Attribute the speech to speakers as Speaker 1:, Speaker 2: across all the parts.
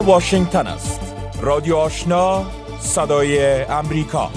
Speaker 1: واشنگتن است. رادیو آشنا، صدای امریکا.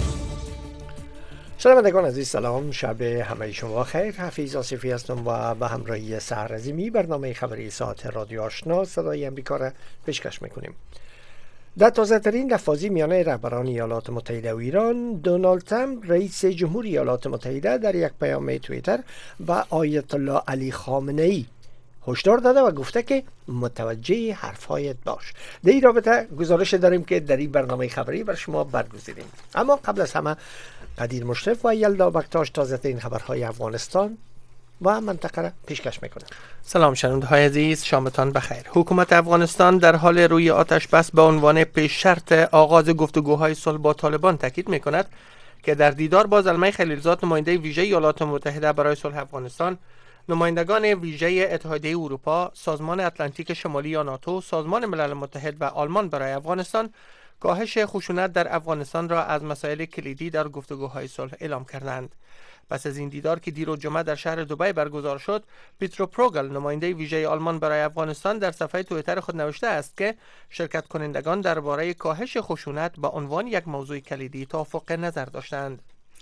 Speaker 2: شنوندگان عزیز سلام، شب همه شما خیر. حفیظ آصفی هستم و به همراهی سحر عظیمی برنامه خبری ساعت رادیو آشنا صدای امریکا را پیشکش میکنیم. در تازه ترین لفاظی میان رهبران ایالات متحده و ایران، دونالد ترامپ رئیس جمهوری ایالات متحده در یک پیام توییتر و آیت الله علی خامنه ای هشدار داده و گفته که متوجه حرفهایت باش. در این رابطه گزارش داریم که در این برنامه خبری بر شما برگزیدیم. اما قبل از همه قدیر مشرف و یلدا بکتاش تازه ترین خبرهای افغانستان و منطقه را پیشکش میکنه.
Speaker 3: سلام شنونده‌های عزیز، شامتان بخیر. حکومت افغانستان در حال روی آتش بس به عنوان پیش شرط آغاز گفتگوهای صلح با طالبان تاکید میکند که در دیدار با زلمه خلیلزاد نماینده ویژه ایالات متحده برای صلح افغانستان، نمایندگان ویژه اتحادیه اروپا، سازمان اتلانتیک شمالی یا ناتو، سازمان ملل متحد و آلمان برای افغانستان کاهش خشونت در افغانستان را از مسائل کلیدی در گفتگوهای صلح اعلام کردند. پس از این دیدار که دیروز جمعه در شهر دبی برگزار شد، پیترو پروگل نماینده ویژه آلمان برای افغانستان در صفحه توییتر خود نوشته است که شرکت کنندگان درباره کاهش خشونت به عنوان یک موضوع کلیدی توافق نظر داشتند.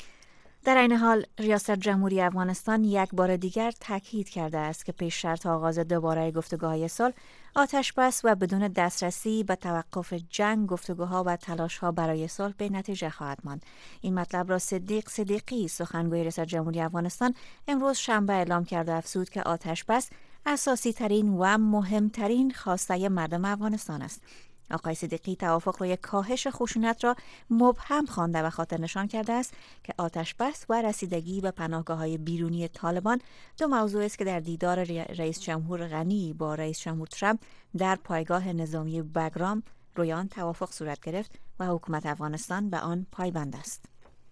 Speaker 4: در این حال ریاست جمهوری افغانستان یک بار دیگر تاکید کرده است که پیش شرط آغاز دوباره گفتگوهای صلح آتش بس و بدون دسترسی به توقف جنگ، گفتگوها و تلاش‌ها برای صلح به نتیجه خواهد ماند. این مطلب را صدیق صدیقی، سخنگوی ریاست جمهوری افغانستان، امروز شنبه اعلام کرده افزود که آتش بس اساسی ترین و مهمترین خواسته مردم افغانستان است. آقای صدیقی توافق روی کاهش خشونت را مبهم خوانده و خاطر نشان کرده است که آتش بس و رسیدگی به پناهگاه‌های بیرونی طالبان دو موضوع است که در دیدار رئیس جمهور غنی با رئیس جمهور ترامپ در پایگاه نظامی بگرام روی آن توافق صورت گرفت و حکومت افغانستان به آن پایبند است.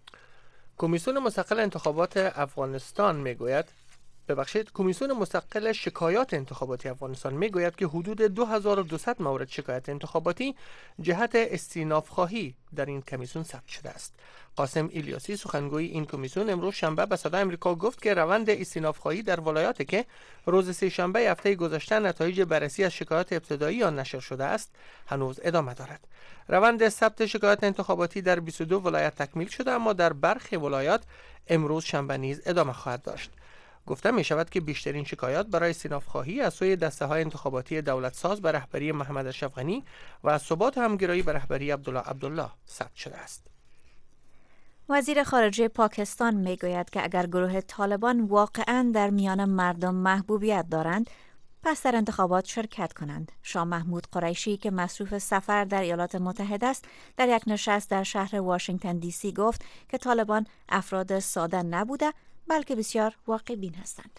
Speaker 3: کمیسیون مستقل انتخابات افغانستان میگوید کمیسیون مستقل شکایات انتخاباتی افغانستان میگوید که حدود 2200 مورد شکایت انتخاباتی جهت استئناف خواهی در این کمیسیون ثبت شده است. قاسم الیاسی، سخنگوی این کمیسیون، امروز شنبه به صدای آمریکا گفت که روند استئناف خواهی در ولایاتی که روز سه‌شنبه هفته گذشته نتایج بررسی از شکایات ابتدایی آن نشر شده است هنوز ادامه دارد. روند ثبت شکایات انتخاباتی در 22 ولایت تکمیل شده، اما در برخی ولایات امروز شنبه نیز ادامه خواهد داشت. گفته می شود که بیشترین شکایات برای استئناف خواهی از سوی دسته های انتخاباتی دولت ساز به رهبری محمد اشرف غنی و از ثبات همگرایی به رهبری عبدالله ثبت شده است.
Speaker 4: وزیر خارجه پاکستان می گوید که اگر گروه طالبان واقعاً در میان مردم محبوبیت دارند، پس در انتخابات شرکت کنند. شاه محمود قریشی که مصروف سفر در ایالات متحده است، در یک نشست در شهر واشنگتن دی سی گفت که طالبان افراد ساده نبوده بلکه بسیار واقع بین هستند.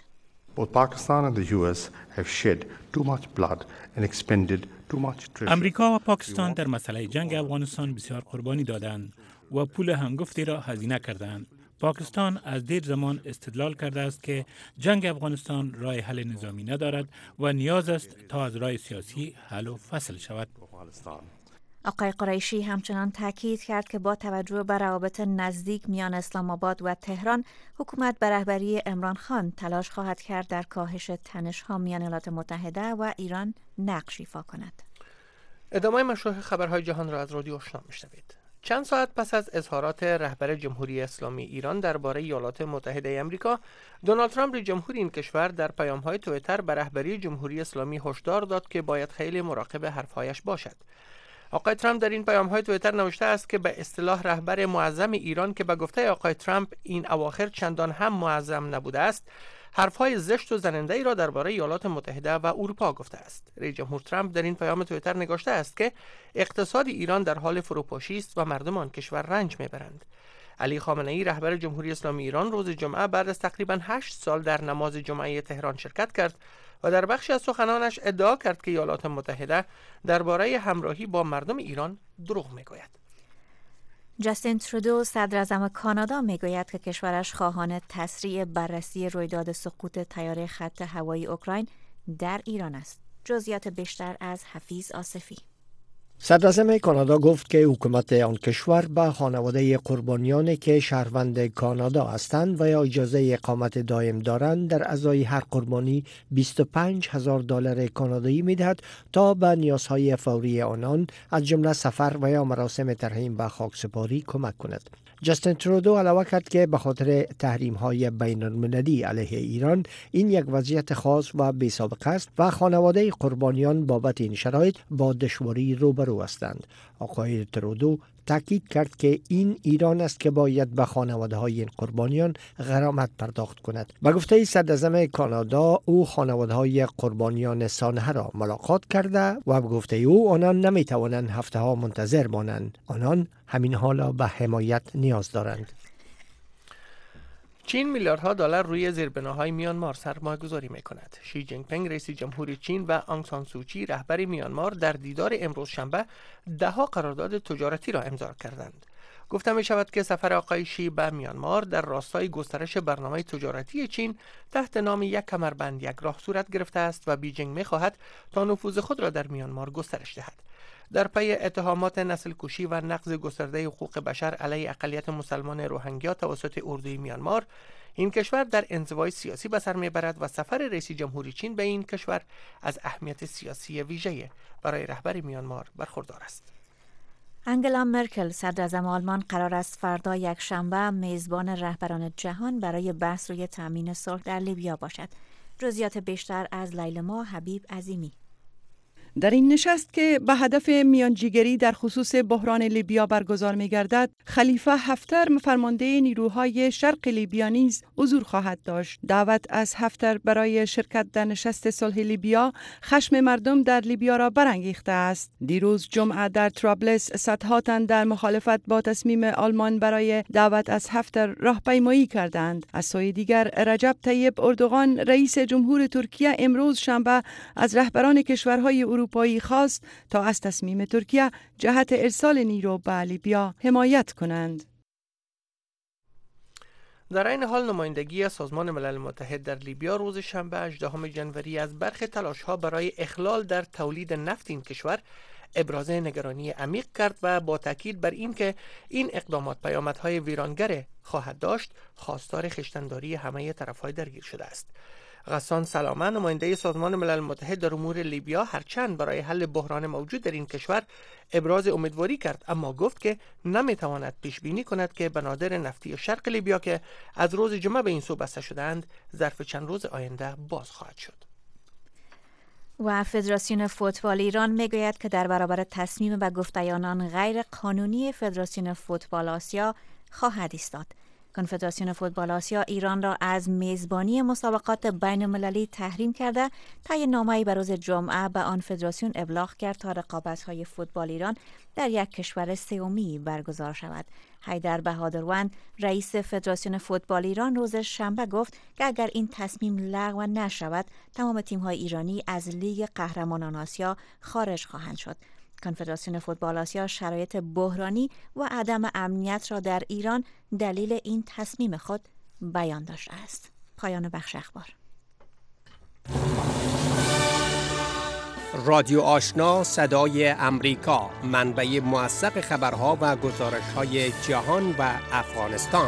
Speaker 5: امریکا و پاکستان در مسئله جنگ افغانستان بسیار قربانی دادند و پول هنگفتی را هزینه کردند. پاکستان از دیر زمان استدلال کرده است که جنگ افغانستان راه حل نظامی ندارد و نیاز است تا از راه سیاسی حل و فصل شود.
Speaker 4: آقای قریشی همچنان تاکید کرد که با توجه به روابط نزدیک میان اسلام آباد و تهران، حکومت به رهبری عمران خان تلاش خواهد کرد در کاهش تنش‌ها میان ایالات متحده و ایران نقش ایفا کند.
Speaker 3: ادامه مشروع خبرهای جهان را از رادیو آشنا میشنوید. چند ساعت پس از اظهارات رهبر جمهوری اسلامی ایران درباره ایالات متحده آمریکا، دونالد ترامپ رئیس جمهور این کشور در پیام‌های توییتر به رهبری جمهوری اسلامی هشدار داد که باید خیلی مراقب حرف‌هایش باشد. آقای ترامپ در این پیام‌های توییتر نوشته است که به اصطلاح رهبر معظم ایران که به گفته آقای ترامپ این اواخر چندان هم معظم نبوده است، حرف‌های زشت و زننده ای را درباره ایالات متحده و اروپا گفته است. رئیس جمهور ترامپ در این پیام توییتر نگاشته است که اقتصاد ایران در حال فروپاشی است و مردم آن کشور رنج میبرند. علی خامنه ای رهبر جمهوری اسلامی ایران روز جمعه بعد از تقریباً 8 سال در نماز جمعه تهران شرکت کرد و در بخشی از سخنانش ادعا کرد که ایالات متحده درباره همراهی با مردم ایران دروغ میگوید.
Speaker 4: جاستین ترودو صدر اعظم کانادا میگوید که کشورش خواهان تسریع بررسی رویداد سقوط طیاره خط هوایی اوکراین در ایران است. جزئیات بیشتر از حفیظ آصفی.
Speaker 2: صدراعظم کانادا گفت که حکومت آن کشور به خانواده قربانیانی که شهروند کانادا هستند و یا اجازه اقامت دائم دارند در ازای هر قربانی $25,000 کانادایی میدهد تا به نیازهای فوری آنان از جمله سفر و یا مراسم ترحیم به خاکسپاری کمک کند. جاستین ترودو علاوه کرد که به خاطر تحریم‌های بین‌المللی علیه ایران این یک وضعیت خاص و بی‌سابقه است و خانواده قربانیان بابت این شرایط با دشواری روبرو هستند. آقای ترودو تاکید کرد که این ایران است که باید به خانواده‌های این قربانیان غرامت پرداخت کند. به گفته صدراعظم کانادا، او خانواده‌های قربانیان سانحه را ملاقات کرده و به گفته او آنان نمی‌توانند هفته‌ها منتظر مانند. آنان همین حالا به حمایت نیاز دارند.
Speaker 3: چین میلیاردها دلار روی زیربناهای میانمار سرمایه‌گذاری می‌کند. شی جین پینگ رئیس جمهوری چین و آنگ سان سوچی رهبر میانمار در دیدار امروز شنبه ده‌ها قرارداد تجارتی را امضا کردند. گفته می شود که سفر آقای شی به میانمار در راستای گسترش برنامه تجارتی چین تحت نام یک کمربند یک راه صورت گرفته است و بیجینگ می‌خواهد تا نفوذ خود را در میانمار گسترش دهد. در پی اتهامات نسل کشی و نقض گسترده حقوق بشر علیه اقلیت مسلمان روهینگیا توسط اردوی میانمار، این کشور در انزوای سیاسی به سر میبرد و سفر رئیس جمهوری چین به این کشور از اهمیت سیاسی ویژه برای رهبر میانمار برخوردار است.
Speaker 4: انگلا مرکل صدراعظم آلمان قرار است فردا یک شنبه میزبان رهبران جهان برای بحث روی تامین صلح در لیبیا باشد. جزئیات بیشتر از لیلما حبیب عظیمی.
Speaker 6: در این نشست که به هدف میانجیگری در خصوص بحران لیبیا برگزار می‌گردد، خلیفه حفتر فرمانده نیروهای شرق لیبیا نیز حضور خواهد داشت. دعوت از حفتر برای شرکت در نشست صلح لیبیا خشم مردم در لیبیا را برانگیخته است. دیروز جمعه در طرابلس صدها تن در مخالفت با تصمیم آلمان برای دعوت از حفتر راهپیمایی کردند. از سوی دیگر رجب طیب اردوغان رئیس جمهور ترکیه امروز شنبه از رهبران کشورهای اروپایی خواست تا از تصمیم ترکیه جهت ارسال نیرو به لیبیا حمایت کنند.
Speaker 3: در این حال نمایندگی سازمان ملل متحد در لیبیا روز شنبه 18 ژانویه از برخی تلاش‌ها برای اخلال در تولید نفت این کشور ابراز نگرانی عمیق کرد و با تاکید بر این که این اقدامات پیامدهای ویرانگر خواهد داشت، خواستار خویشتن‌داری همه طرف‌های درگیر شده است. غسان سلامه نماینده سازمان ملل متحد در امور لیبیا هرچند برای حل بحران موجود در این کشور ابراز امیدواری کرد، اما گفت که نمیتواند پیش بینی کند که بنادر نفتی شرق لیبیا که از روز جمعه به این سو بسته شدند ظرف چند روز آینده باز خواهد شد.
Speaker 4: و فدراسیون فوتبال ایران میگوید که در برابر تصمیم به گفته آنان غیر قانونی فدراسیون فوتبال آسیا خواهد ایستاد. کنفدراسیون فوتبال آسیا ایران را از میزبانی مسابقات بین‌المللی تحریم کرده. طی نامه‌ای به روز جمعه به آن فدراسیون ابلاغ کرد تا رقابت‌های فوتبال ایران در یک کشور سومی برگزار شود. حیدر بهادروند رئیس فدراسیون فوتبال ایران روز شنبه گفت که اگر این تصمیم لغو نشود، تمام تیم‌های ایرانی از لیگ قهرمانان آسیا خارج خواهند شد. کنفدراسیون فوتبال آسیا شرایط بحرانی و عدم امنیت را در ایران دلیل این تصمیم خود بیان داشته است. پایان بخش اخبار.
Speaker 7: رادیو آشنا صدای امریکا، منبع موثق خبرها و گزارش‌های جهان و افغانستان.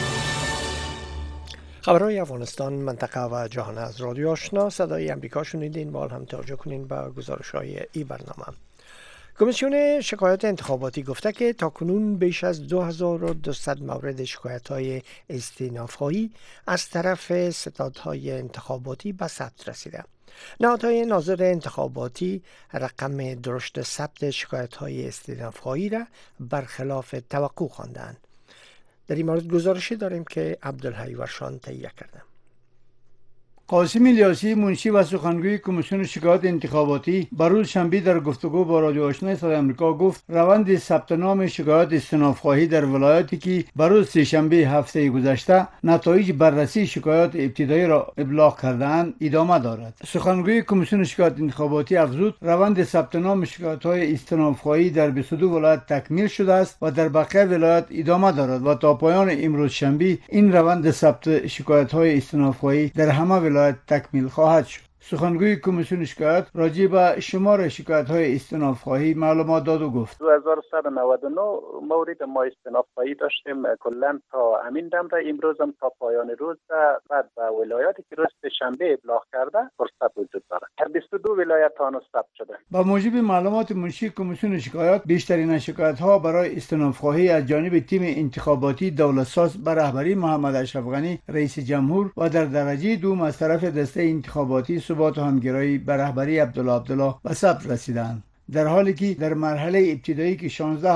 Speaker 2: خبرهای افغانستان، منطقه و جهان از رادیو آشنا صدای امریکا شنیدین. بال هم توجه کنین به گزارش‌های این برنامه. کمیسیون شکایات انتخاباتی گفته که تاکنون بیش از 2200 مورد شکایت‌های استئناف‌خواهی از طرف ستادهای انتخاباتی به ثبت رسیده. نهادهای ناظر انتخاباتی رقم درشت ثبت شکایت‌های استئناف‌خواهی را برخلاف توقع خواندند. در این مورد گزارشی داریم که عبدالحی ورشان تهیه کرده.
Speaker 8: قاسم الیاسی منشی و سخنگوی کمیسیون شکایات انتخاباتی روز شنبه در گفتگو با رادیو آشنا صدای آمریکا گفت روند ثبت نام شکایات استئناف‌خواهی در ولایاتی که روز سه‌شنبه هفته گذشته نتایج بررسی شکایات ابتدایی را ابلاغ کردند ادامه دارد. سخنگوی کمیسیون شکایات انتخاباتی افزود روند ثبت نام شکایت‌های استئناف‌خواهی در 22 ولایت تکمیل شده است و در بقیه ولایات ادامه دارد و تا پایان امروز شنبه این روند ثبت شکایت‌های استئناف‌خواهی در همه ولایت تکمیل خواهد شد. سخنگوی کمیسیون شکایت راجع به شمار شکایت‌های استئناف‌خواهی معلومات داد و گفت
Speaker 9: 2199 مورد ما استئناف‌خواهی داشتیم کلا تا همین دم را امروز هم تا پایان روز بعد به ولایاتی که روز شنبه ابلاغ کرده فرصت وجود دارد. در 22 ولایت تا ثبت شده.
Speaker 8: با موجب معلومات منشی کمیسیون شکایات بیشترین شکایت‌ها برای استئناف‌خواهی از جانب تیم انتخاباتی دولت‌ساز به رهبری محمد اشرف غنی رئیس جمهور و در درجه دوم از طرف دسته انتخاباتی ثبات و همگرایی به رهبری عبدالله به ثبت رسیدند. در حالی که در مرحله ابتدایی که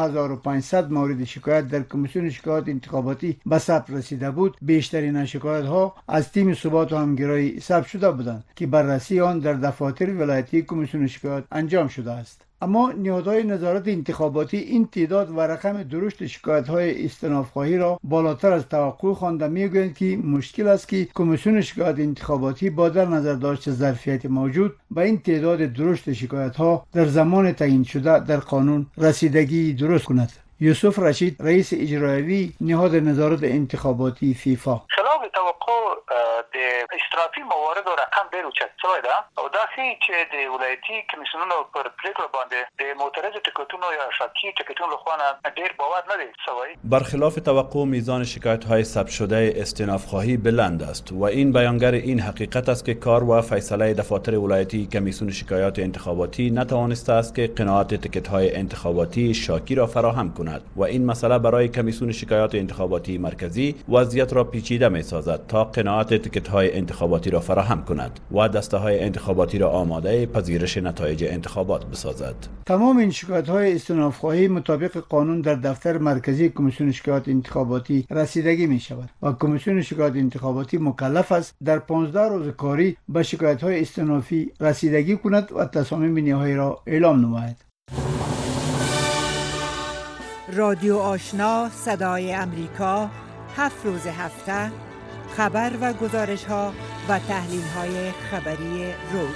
Speaker 8: 16500 مورد شکایت در کمیسیون شکایات انتخاباتی به ثبت رسیده بود، بیشترین شکایت‌ها از تیم ثبات و همگرایی ثبت شده بودند که بررسی آن در دفاتر ولایتی کمیسیون شکایات انجام شده است. اما نهادهای نظارت انتخاباتی این تعداد و رقم درشت شکایت‌های استئناف‌خواهی را بالاتر از توقع خوانده می‌گویند که مشکل است که کمیسیون شکایات انتخاباتی با در نظر داشت ظرفیت موجود به این تعداد درشت شکایت‌ها در زمان تعیین شده در قانون رسیدگی درست کند. یوسف رشید رئیس اجرایی نهاد نظارت انتخاباتی فیفا
Speaker 10: خلاف توقع د اشتراکي موارد او رقم ډیر اوچت شوی ده او داسې چې د ولایتي کمیسیونونو پر پریکړه باندې د معترض ټکټونو یا شاکی ټکټونو لخوا ډیر باور نه دی شوی.
Speaker 11: برخلاف توقع میزان شکایت‌های ثبت شده استئناف‌خواهی بلند است و این بیانگر این حقیقت است که کار و فیصله دفاتر ولایتی کمیسیون شکایات انتخاباتی نتوانسته است که قناعت تکت‌های انتخاباتی شاکی را فراهم کند و این مسئله برای کمیسیون شکایات انتخاباتی مرکزی وضعیت را پیچیده می‌سازد تا قناعت تکت‌های انتخاباتی را فراهم کند و دسته‌های انتخاباتی را آماده پذیرش نتایج انتخابات بسازد.
Speaker 8: تمام این شکایت‌های استئناف‌خواهی مطابق قانون در دفتر مرکزی کمیسیون شکایات انتخاباتی رسیدگی می‌شود و کمیسیون شکایات انتخاباتی مکلف است در 15 روز کاری به شکایت‌های استئنافی رسیدگی کند و تصامیم نهایی را اعلام نماید.
Speaker 12: رادیو آشنا صدای امریکا 7 روز هفته خبر و گزارش ها و تحلیل های خبری روز.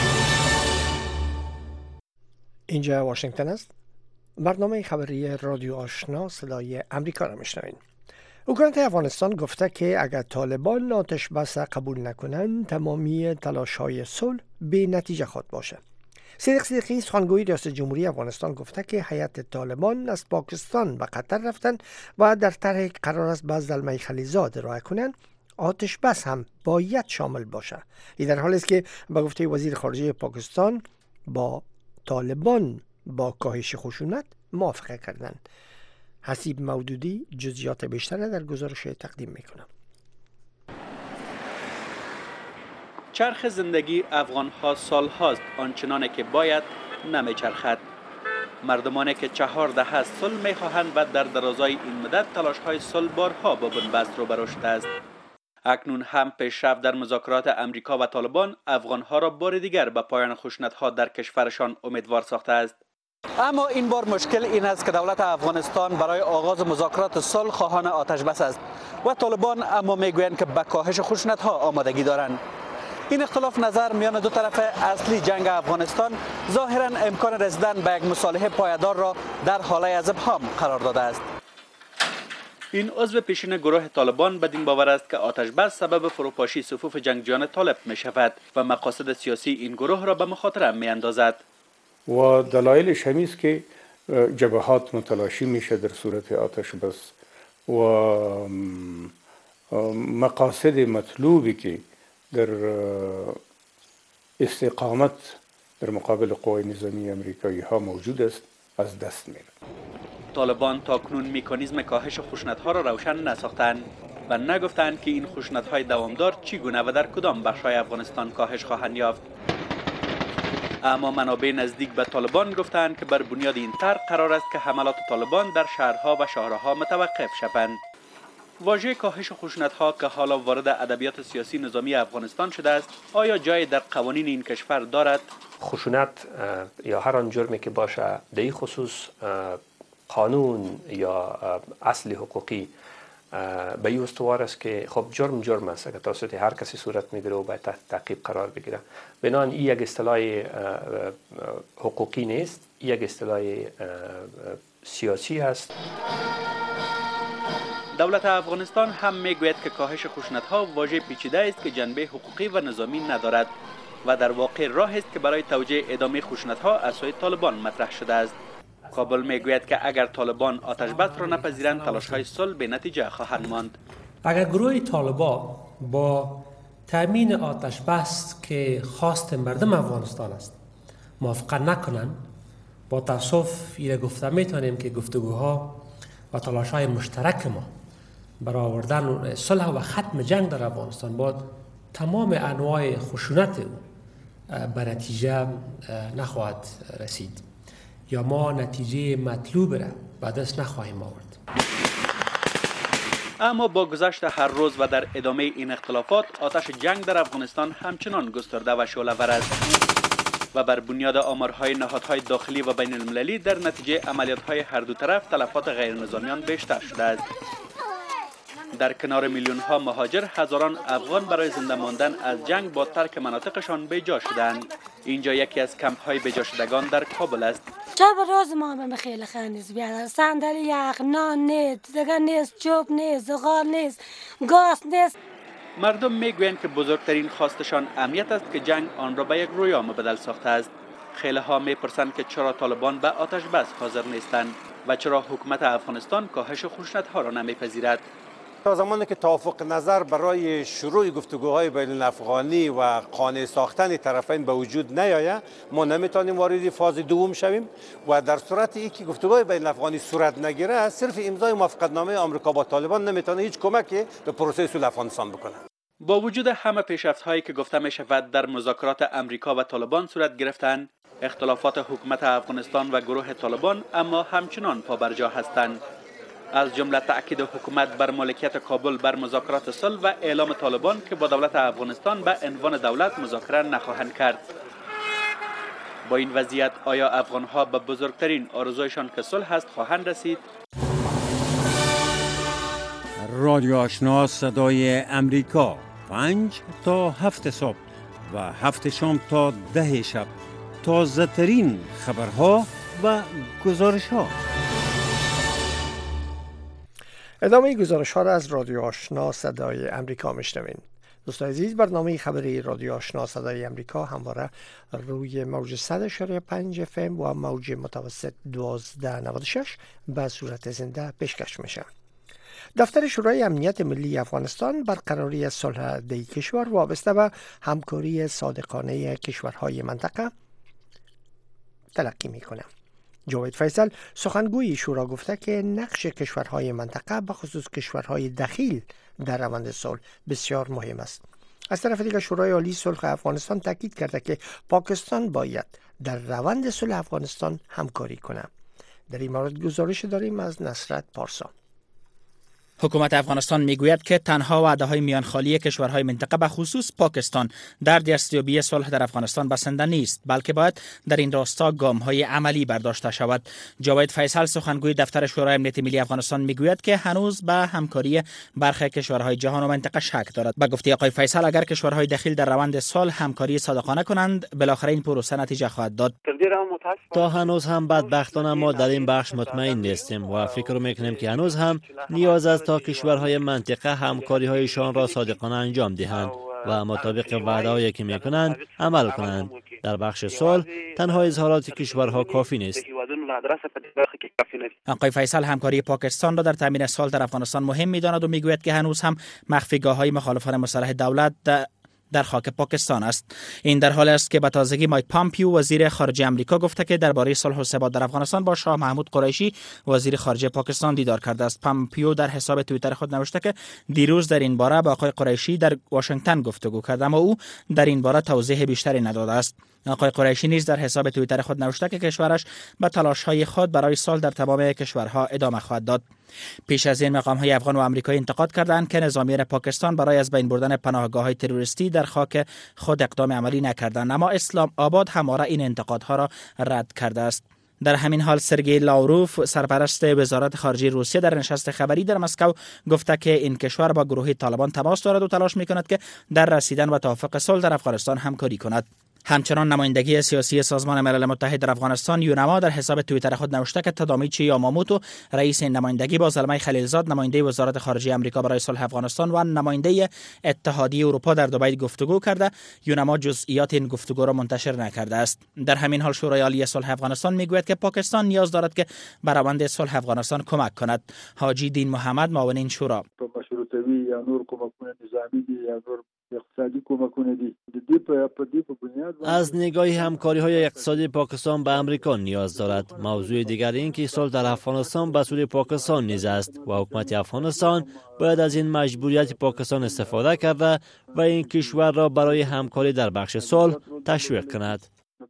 Speaker 2: اینجا واشنگتن است. برنامه خبری رادیو آشنا صدای امریکا را میشنوید. حکومت افغانستان گفته که اگر طالبان آتش بس قبول نکنند تمامی تلاش های صلح بی نتیجه خواهد باشد. صدیق صدیقی سخنگوی ریاست جمهوری افغانستان گفته که هیئت طالبان از پاکستان به قطر رفتن و در طرحی که قرار است با زلمه خلیزاد ارائه کنند آتش بس هم باید شامل باشه. این در حالی است که به گفته وزیر خارجه پاکستان با طالبان با کاهش خشونت موافقه کردند. حسیب مودودی جزئیات بیشتر در گزارش تقدیم میکنه.
Speaker 13: چرخ زندگی افغان‌ها سال‌هاست آنچنانه که باید نمیچرخد. مردمانی که 4 دهه صلح می‌خواهند و در درازای این مدت تلاش‌های صلح بارها با بنبست روبرو شده است. اکنون هم پیشرفت در مذاکرات امریکا و طالبان افغان‌ها را بار دیگر به پایان خشونت‌ها در کشورشان امیدوار ساخته است. اما این بار مشکل این است که دولت افغانستان برای آغاز مذاکرات صلح خواهان آتش بس است و طالبان اما میگویند که به کاهش خشونت‌ها آمادگی دارند. این اختلاف نظر میان دو طرف اصلی جنگ افغانستان ظاهراً امکان رسیدن به یک مصالحه پایدار را در حاله از ابهام قرار داده است. این عضو پیشین گروه طالبان بدین باور است که آتش بس سبب فروپاشی صفوف جنگجویان طالب می شود و مقاصد سیاسی این گروه را به مخاطره می اندازد.
Speaker 14: و دلایلش همین است که جبهات متلاشی میشه در صورت آتش بس و مقاصد مطلوبی که در استقامت در مقابل قوای نظامی امریکایی ها موجود است از دست میره.
Speaker 13: طالبان تاکنون مکانیزم کاهش خشونت‌ها را روشن نساختند و نگفتند که این خشونت‌های دوامدار چگونه و در کدام بخش‌های افغانستان کاهش خواهند یافت. اما منابع نزدیک به طالبان گفتند که بر بنیاد این طرح قرار است که حملات طالبان در شهرها و شهرها متوقف شوند. واژه کاهش خشونت‌ها که حالا وارد ادبیات سیاسی نظامی افغانستان شده است، آیا جای در قوانین این کشور دارد؟
Speaker 15: خشونت یا هر آن جرمی که باشه در این خصوص قانون یا اصل حقوقی به این استوار است که خب جرم است که توسط هر کسی صورت میگیره و باید تحت تعقیب قرار بگیره. بنابراین این یک اصطلاح حقوقی نیست، یک اصطلاح سیاسی است.
Speaker 13: دولت افغانستان هم میگوید که کاهش خشونت‌ها واژه پیچیده است که جنبه حقوقی و نظامی ندارد. و در واقع راهی است که برای توجیه ادامه خشونت‌ها از سوی طالبان مطرح شده است. کابل میگوید که اگر طالبان آتش بس را نپذیرند تلاش‌های صلح به نتیجه خواهند ماند.
Speaker 16: اگر گروه طالبان با تامین آتش بس که خواست مردم افغانستان است موافقت نکنند، با تاسف ایره گفته میتونیم که گفتگوها و تلاش‌های مشترک ما برای آوردن صلح و ختم جنگ در افغانستان با تمام انواع خشونت به نتیجه نخواهد رسید یا ما نتیجه مطلوب را به دست نخواهیم آورد.
Speaker 13: اما با گذشت هر روز و در ادامه این اختلافات آتش جنگ در افغانستان همچنان گسترده و شعله‌ور است و بر بنیاد آمارهای نهادهای داخلی و بین المللی در نتیجه عملیات‌های هر دو طرف تلفات غیر نظامیان بیشتر شده است. در کنار میلیون‌ها مهاجر، هزاران افغان برای زنده ماندن از جنگ با ترک مناطقشان بیجا شدند. اینجا یکی از کمپ‌های بیجا شدگان در کابل است.
Speaker 17: شب روز ما به خیلی خندیز بیاد. صندلی یخ، نان نیست، دیگه نیست، چوب نیست، زغال نیست، گاز نیست.
Speaker 13: مردم میگویند که بزرگترین خواستشان امنیت است که جنگ آن را به یک رویا مبدل ساخته است. خیلی ها میپرسند که چرا طالبان به آتش بس حاضر نیستند و چرا حکومت افغانستان کاهش خشونت‌ها را نمیپذیرد.
Speaker 18: تا زمانی که توافق نظر برای شروع گفتگوهای بین الافغانی و قانع ساختن طرفین به وجود نیاید، ما نمیتونیم وارد فاز دوم شویم و در صورت اینکه گفتگوهای بین الافغانی صورت نگیره، صرف امضای موافقتنامه آمریکا با طالبان نمیتونه هیچ کمکی به پروسه صلح افغانستان بکنه.
Speaker 13: با وجود همه پیشرفت‌هایی که گفته می‌شود در مذاکرات آمریکا و طالبان صورت گرفتند، اختلافات حکومت افغانستان و گروه طالبان اما همچنان پابرجا هستند. از جمله تأکید حکومت بر مالکیت کابل بر مذاکرات صلح و اعلام طالبان که با دولت افغانستان به عنوان دولت مذاکره نخواهند کرد. با این وضعیت آیا افغان‌ها به بزرگترین آرزویشان که صلح است خواهند رسید؟
Speaker 19: رادیو آشنا صدای امریکا 5 تا 7 صبح و 7 شام تا 10 شب، تازه ترین خبرها و گزارش ها.
Speaker 2: ادامه گزارش ها را از رادیو آشنا صدای امریکا میشنوین. دوستان عزیز، برنامه خبری رادیو آشنا صدای امریکا همواره روی موج 100.5 FM و موج متوسط 1296 به صورت زنده پیشکش میشه. دفتر شورای امنیت ملی افغانستان برقراری صلح دی کشور وابسته به همکاری صادقانه کشورهای منطقه تلقی میکنه. جاوید فیصل سخنگوی شورا گفته که نقش کشورهای منطقه به خصوص کشورهای دخیل در روند صلح بسیار مهم است. از طرف دیگر شورای عالی صلح افغانستان تاکید کرده که پاکستان باید در روند صلح افغانستان همکاری کنه. در این مورد گزارش داریم از نصرت پارسا.
Speaker 20: حکومت افغانستان میگوید که تنها وعده‌های میانخالی کشورهای منطقه به خصوص پاکستان در دستیابی صلح در افغانستان بسنده نیست، بلکه باید در این راستا گام‌های عملی برداشته شود. جاوید فیصل سخنگوی دفتر شورای امنیت ملی افغانستان میگوید که هنوز به همکاری برخی کشورهای جهان و منطقه شک دارد. به گفته آقای فیصل اگر کشورهای دخیل در روند صلح همکاری صادقانه کنند، بالاخره این پروسه نتیجه خواهد داد.
Speaker 21: تا هنوز هم بدبختانه ما در این بخش مطمئن نیستیم و فکر میکنیم که هنوز هم نیاز است تا کشورهای منطقه همکاری‌هایشان را صادقانه انجام دهند و مطابق وعده‌هایی که می‌کنند عمل کنند. در بخش صلح تنها اظهارات کشورها کافی نیست.
Speaker 20: آقای فیصل همکاری پاکستان را در تامین صلح در افغانستان مهم می‌داند و می‌گوید که هنوز هم مخفیگاه‌های مخالفان مسلح دولت در خاک پاکستان است. این در حال است که به تازگی مایک پامپیو وزیر خارجه آمریکا گفته که درباره صلح و ثبات در افغانستان با شاه محمود قریشی وزیر خارجه پاکستان دیدار کرده است. پامپیو در حساب توییتر خود نوشته که دیروز در این باره با آقای قریشی در واشنگتن گفتگو کرد، اما او در این باره توضیح بیشتری نداده است. آقای قریشی نیز در حساب توییتر خود نوشته که کشورش به تلاش‌های خود برای صلح در تمام کشورها ادامه خواهد داد. پیش از این مقام‌های افغان و آمریکایی انتقاد کردند که نظامیان پاکستان برای از بین بردن پناهگاه‌های تروریستی در خاک خود اقدام عملی نکردند، اما اسلام آباد همواره این انتقادها را رد کرده است. در همین حال سرگئی لاوروف سرپرست وزارت خارجه روسیه در نشست خبری در مسکو گفته که این کشور با گروه طالبان تماس دارد و تلاش می‌کند که در رسیدن به توافق صلح در افغانستان همکاری کند. همچنان نمایندگی سیاسی سازمان ملل متحد در افغانستان یونما در حساب توییتر خود نوشته که تادامیچی یاماموتو رئیس نمایندگی با زلمه خلیلزاد نماینده وزارت خارجه آمریکا برای صلح افغانستان و نماینده اتحادیه اروپا در دبی گفتگو کرده. یونما جزئیات این گفتگو را منتشر نکرده است. در همین حال شورای عالی صلح افغانستان میگوید که پاکستان نیاز دارد که بر روند صلح افغانستان کمک کند. حاجی دین محمد معاون این شورا:
Speaker 1: مشروطوی یا نور کمکونه نظامی دی یا نور اقتصادی کمکونه دی
Speaker 21: از نگاه همکاری‌های اقتصادی پاکستان به امریکا نیاز دارد. موضوع دیگر این که صلح در افغانستان به سوی پاکستان نیز است و حکومت افغانستان باید از این مجبوریت پاکستان استفاده کرده و این کشور را برای همکاری در بخش صلح تشویق کند.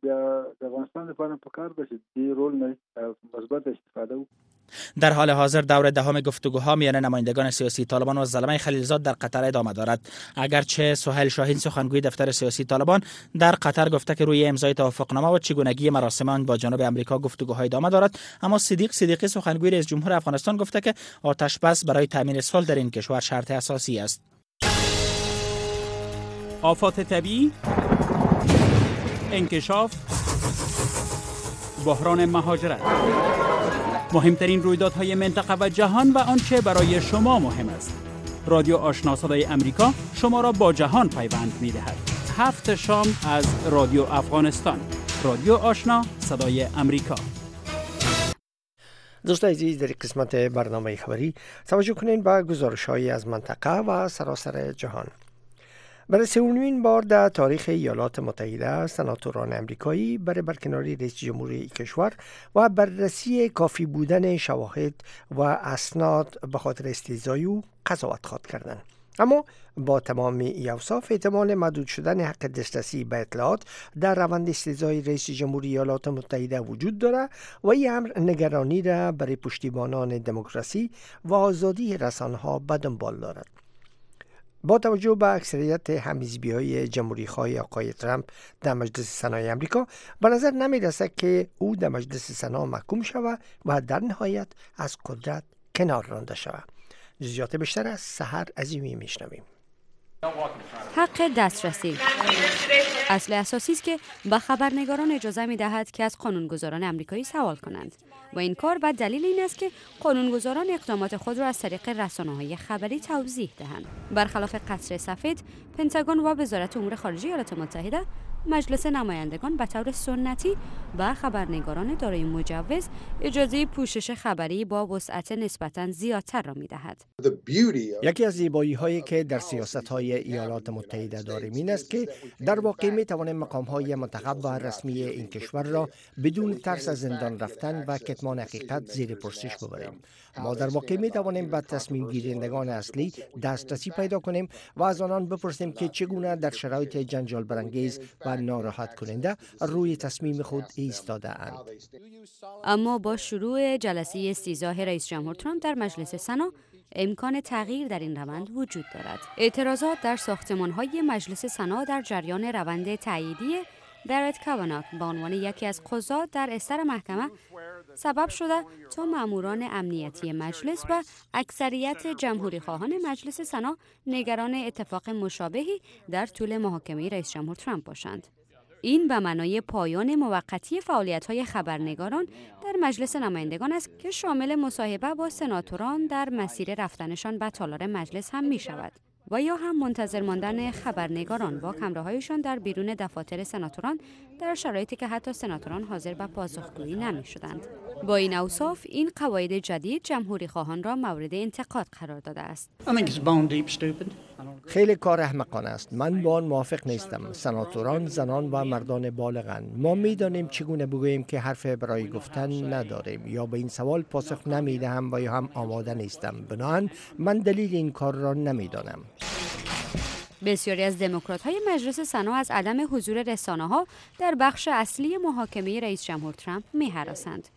Speaker 20: در حال حاضر دور دهم گفتگوها میان نمایندگان سیاسی طالبان و زلمه خلیلزاد در قطر ادامه دارد. اگرچه سهیل شاهین سخنگوی دفتر سیاسی طالبان در قطر گفته که روی امضای توافقنامه و چگونگی مراسم آن با جنوب آمریکا گفتگوها ادامه دارد، اما صدیقی سخنگوی رئیس جمهور افغانستان گفته که آتش بس برای تامین صلح در این کشور شرط اساسی است.
Speaker 5: آفات طبیعی، انکشاف، بحران مهاجرت، مهمترین رویدادهای منطقه و جهان و آنچه برای شما مهم است. رادیو آشنا صدای امریکا شما را با جهان پیوند می‌دهد. 7 شام از رادیو افغانستان. رادیو آشنا صدای امریکا.
Speaker 2: دوستان عزیز، در قسمت برنامه خبری توجه کنین به گزارش‌هایی از منطقه و سراسر جهان. برای سومین بار در تاریخ ایالات متحده سناتوران امریکایی برای برکناری رئیس جمهوری کشور و بررسی کافی بودن شواهد و اسناد به خاطر استیضای او قضاوت خواهد کردند. اما با تمام این اوصاف احتمال محدود شدن حق دسترسی به اطلاعات در روند استیضای رئیس جمهوری ایالات متحده وجود دارد و این امر نگرانی را برای پشتیبانان دموکراسی و آزادی رسانه‌ها به دنبال دارد. با توجه به اکثریت همحزبی‌های جمهوری‌خواه آقای ترامپ در مجلس سنای آمریکا، به نظر نمی‌رسد که او در مجلس سنا محکوم شود و در نهایت از قدرت کنار رانده شود. جزئیات بیشتر از سحر عظیمی میشنویم.
Speaker 22: حق دسترسی اصل اساسی است که به خبرنگاران اجازه می‌دهد که از قانونگذاران آمریکایی سوال کنند و این کار به دلیل این است که قانونگذاران اقدامات خود را از طریق رسانه‌های خبری توضیح دهند. برخلاف قصر سفید، پنتاگون و وزارت امور خارجه ایالات متحده، مجلس نمایندگان به طور سنتی به خبرنگاران دارای مجوز اجازه پوشش خبری با وسعت نسبتاً زیادتر را می‌دهد.
Speaker 2: یکی از زیبایی‌هایی که در سیاست‌های ایالات متحده داریم این است که در واقع می‌توانیم مقام‌های منتخب و رسمی این کشور را بدون ترس از زندان رفتن و کتمان حقیقت زیر پرسش ببریم. ما در واقع می‌توانیم به تصمیم گیرندگان اصلی دسترسی پیدا کنیم و از آنان بپرسیم که چگونه در شرایط جنجال برانگیز و ناراحت کننده روی تصمیم خود ایستاده اند.
Speaker 22: اما با شروع جلسه استیضاح رئیس جمهور ترامپ در مجلس سنا، امکان تغییر در این روند وجود دارد. اعتراضات در ساختمان‌های مجلس سنا در جریان روند تاییدیه برت کاواناگ به عنوان یکی از قضات در استر محکمه سبب شده تا ماموران امنیتی مجلس و اکثریت جمهوری خواهان مجلس سنا نگران اتفاق مشابهی در طول محاکمه رئیس جمهور ترامپ باشند. این به معنای پایان موقتی فعالیت‌های خبرنگاران در مجلس نمایندگان است که شامل مصاحبه با سناتوران در مسیر رفتنشان به تالار مجلس هم می‌شود و یا هم منتظر ماندن خبرنگاران با کمرهایشان در بیرون دفاتر سناتوران در شرایطی که حتی سناتوران حاضر به پاسخگویی نمی‌شدند. با این اوصاف این قواعد جدید جمهوری خواهان را مورد انتقاد قرار داده است.
Speaker 2: خیلی کار احمقانه است. من با آن موافق نیستم. سناتوران زنان و مردان بالغند. ما می‌دانیم چگونه بگوییم که حرف برای گفتن نداریم یا به این سوال پاسخ نمی‌دهم و یا هم آماده نیستم. بنابراین من دلیل این کار را نمی‌دانم.
Speaker 22: بسیاری از دموکرات‌های مجلس سنا از عدم حضور رسانه‌ها در بخش اصلی محاکمه رئیس جمهور ترامپ می‌هراسند.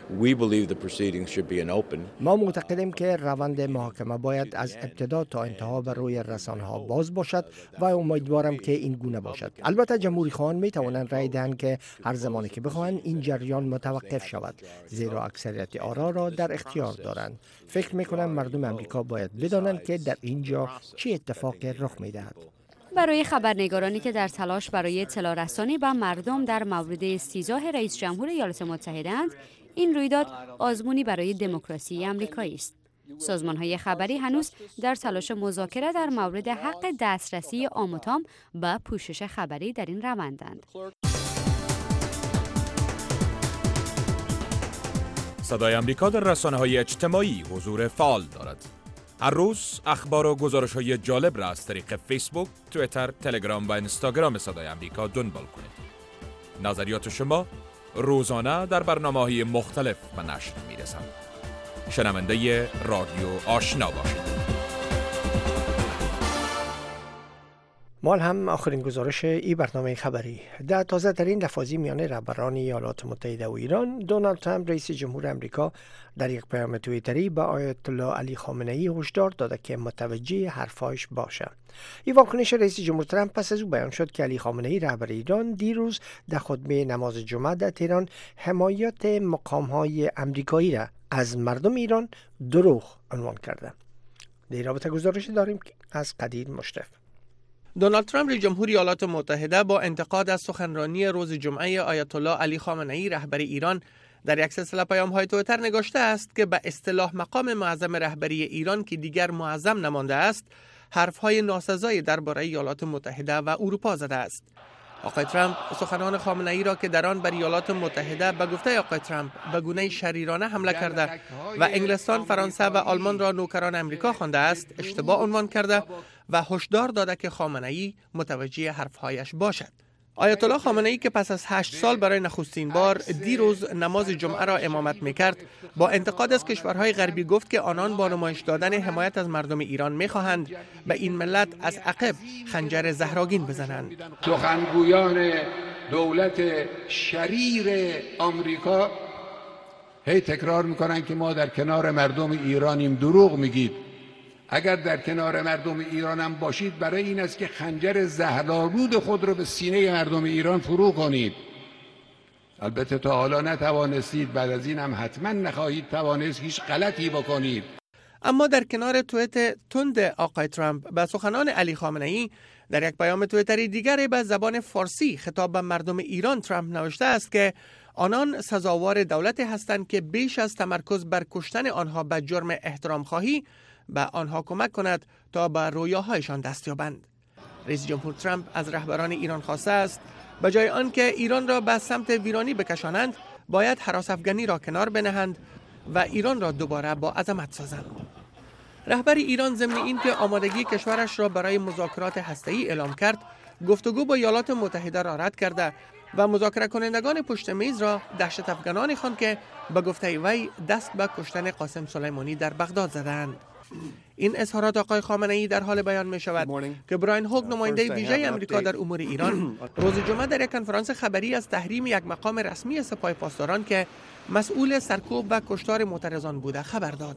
Speaker 2: ما معتقدیم که روند محاکمه باید از ابتدا تا انتها بر روی رسانه‌ها باز باشد و امیدوارم که این گونه باشد. البته جمهوری خواهان می توانند رأی دهند که هر زمانی که بخواهند این جریان متوقف شود، زیرا اکثریت آرا را در اختیار دارند. فکر می کنم مردم آمریکا باید بدانند که در اینجا چه اتفاقی رخ می دهد.
Speaker 22: برای خبرنگارانی که در تلاش برای اطلاع رسانی به مردم در مورد استیضاح رئیس جمهور ایالات متحده اند، این رویداد آزمونی برای دموکراسی آمریکایی است. سازمان‌های خبری هنوز در تلاش مذاکره در مورد حق دسترسی عام و تام به پوشش خبری در این روندند.
Speaker 3: صدای آمریکا در رسانه‌های اجتماعی حضور فعال دارد. هر روز اخبار و گزارش‌های جالب را از طریق فیسبوک، توییتر، تلگرام و اینستاگرام صدای آمریکا دنبال کنید. نظریات شما روزانه در برنامه‌های مختلف به نشر می‌رسند. شنونده رادیو آشنا باشید.
Speaker 2: مال هم آخرین گزارش ای برنامه خبری. در تازه ترین لفاظی میان رهبران ایالات متحده و ایران، دونالد ترامپ رئیس جمهور آمریکا در یک پیام توییتری به آیت الله علی خامنه ای هشدار داده که متوجه حرفایش باشه. این واکنش رئیس جمهور ترامپ پس از او بیان شد که علی خامنه ای رهبر ایران دیروز در خطبه نماز جمعه در تهران حمایت مقام‌های آمریکایی را از مردم ایران دروغ عنوان کرده. در رابطه گزارشی داریم از قدیر مشرف.
Speaker 6: دونالد ترامپ رئیس جمهور ایالات متحده با انتقاد از سخنرانی روز جمعه آیت الله علی خامنه ای رهبر ایران در یک سلسله پیام‌های توییتر نگاشته است که به اصطلاح مقام معظم رهبری ایران که دیگر معظم نمانده است، حرف‌های ناسزایی درباره ایالات متحده و اروپا زده است. آقای ترامپ سخنان خامنه ای را که در آن بر ایالات متحده به گفته آقای ترامپ به گونه شریرانه حمله کرده و انگلستان، فرانسه و آلمان را نوکران امریکا خوانده است، اشتباه عنوان کرده و هشدار داده که خامنه ای متوجه حرفهایش باشد. آیت الله خامنه ای که پس از 8 سال برای نخستین بار دیروز نماز جمعه را امامت می‌کرد، با انتقاد از کشورهای غربی گفت که آنان با نمایش دادن حمایت از مردم ایران می‌خواهند به این ملت از عقب خنجر زهرآگین بزنند.
Speaker 23: سخنگویان دولت شریر آمریکا هی تکرار می‌کنند که ما در کنار مردم ایرانیم. دروغ میگید. اگر در کنار مردم ایران هم باشید، برای این است که خنجر زهرآلود خود را به سینه مردم ایران فرو کنید. البته تا حالا نتوانستید، بعد از این هم حتما نخواهید توانست هیچ غلطی بکنید.
Speaker 6: اما در کنار توییت تند آقای ترامپ به سخنان علی خامنه ای، در یک پیام توییتری دیگر به زبان فارسی خطاب به مردم ایران ترامپ نوشته است که آنان سزاوار دولتی هستند که بیش از تمرکز بر کشتن آنها به جرم احترام خواهی به آنها کمک کند تا به رویاهایشان دست یابند. رئیس جمهور ترامپ از رهبران ایران خواسته است به جای آنکه ایران را به سمت ویرانی بکشانند، باید هراس افغانی را کنار بنهند و ایران را دوباره با عظمت سازند. رهبر ایران ضمن اینکه آمادگی کشورش را برای مذاکرات هسته‌ای اعلام کرد، گفتگو با ایالات متحده را رد کرده و مذاکره کنندگان پشت میز را دهشت افغانانی خواند که به گفته وی دست به کشتن قاسم سلیمانی در بغداد زدند. این اظهارات آقای خامنه ای در حال بیان می شود که براین هوگ، نماینده ویژه آمریکا در امور ایران، روز جمعه در یک کنفرانس خبری از تحریم یک مقام رسمی سپاه پاسداران که مسئول سرکوب و کشتار معترضان بوده خبر داد.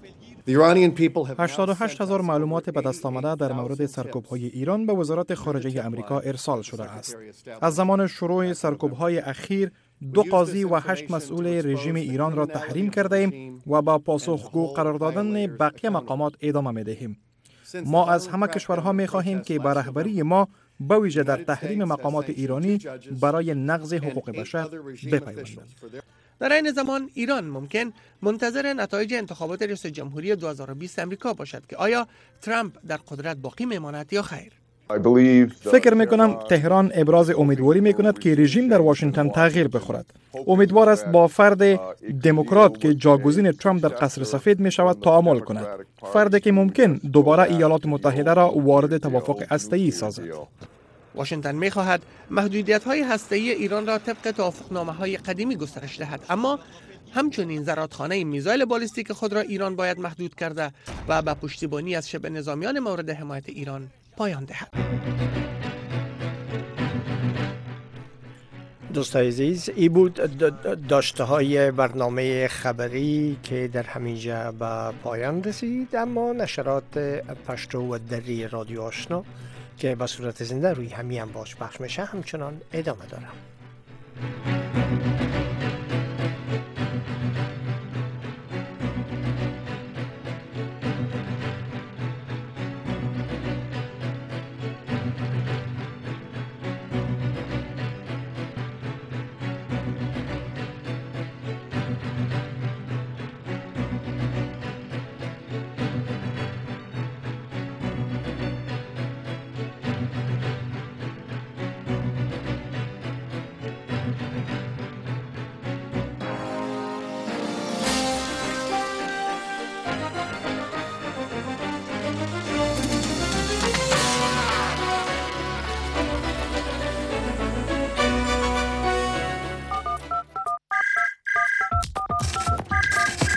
Speaker 24: 88,000 معلومات به دست آمده در مورد سرکوب‌های ایران به وزارت خارجه آمریکا ارسال شده است. از زمان شروع سرکوب‌های اخیر 2 قاضی و 8 مسئول رژیم ایران را تحریم کرده ایم و با پاسخگو قرار دادن بقیه مقامات ادامه می‌دهیم. ما از همه کشورها می‌خواهیم که به رهبری ما به ویژه در تحریم مقامات ایرانی برای نقض حقوق بشر بپیوندند.
Speaker 6: در این زمان ایران ممکن منتظر نتایج انتخابات ریاست جمهوری 2020 امریکا باشد که آیا ترامپ در قدرت باقی میماند یا خیر.
Speaker 24: فکر میکنم تهران ابراز امیدواری میکند که رژیم در واشنگتن تغییر بخورد. امیدوار است با فرد دموکرات که جاگزین ترامپ در قصر سفید می شود تعامل کند. فردی که ممکن دوباره ایالات متحده را وارد توافق هسته‌ای سازد.
Speaker 6: واشنگتن می‌خواهد محدودیت‌های هسته‌ای ایران را طبق توافقنامه‌های قدیمی گسترش دهد، اما همچنین زرادخانه میزایل بالستیک خود را ایران باید محدود کرده و به پشتیبانی از شبه نظامیان مورد حمایت ایران پایان دهد.
Speaker 2: دوستان عزیز، این بود داشته‌های برنامه خبری که در همینجا به پایان رسید، اما نشرات پشتو و دری رادیو آشنا که به صورت زنده روی همین امواج پخش میشه همچنان ادامه دارم.